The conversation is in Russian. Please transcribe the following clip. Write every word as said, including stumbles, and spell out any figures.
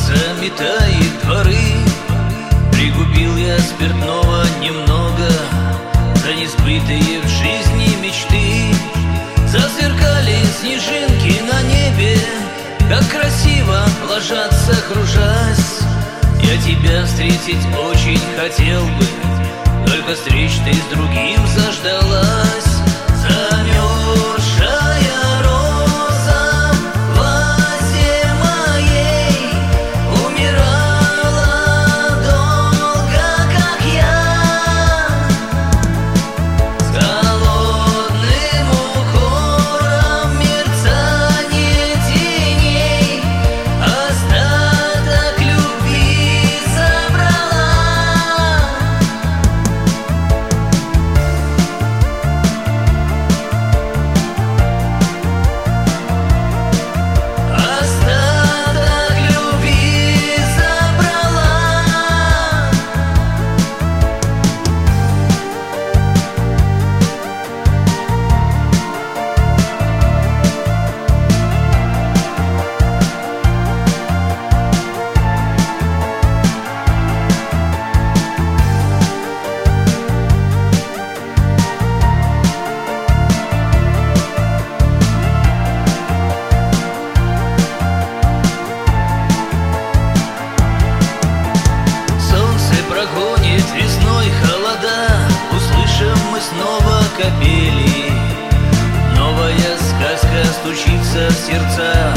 заметает дворы. Пригубил я спиртного немного за несбытые в жизни мечты. Засверкали снежинки на небе, как красиво ложатся, кружась. Я тебя встретить очень хотел бы, только встреч ты с другим заждалась. Замерзшая роза в вазе моей умирала долго, как я. С голодным укором мерцание теней остаток любви забрала. Остаток любви забрала. Солнце прогонит весной холода, услышим мы снова капели. Новая сказка стучится в сердца,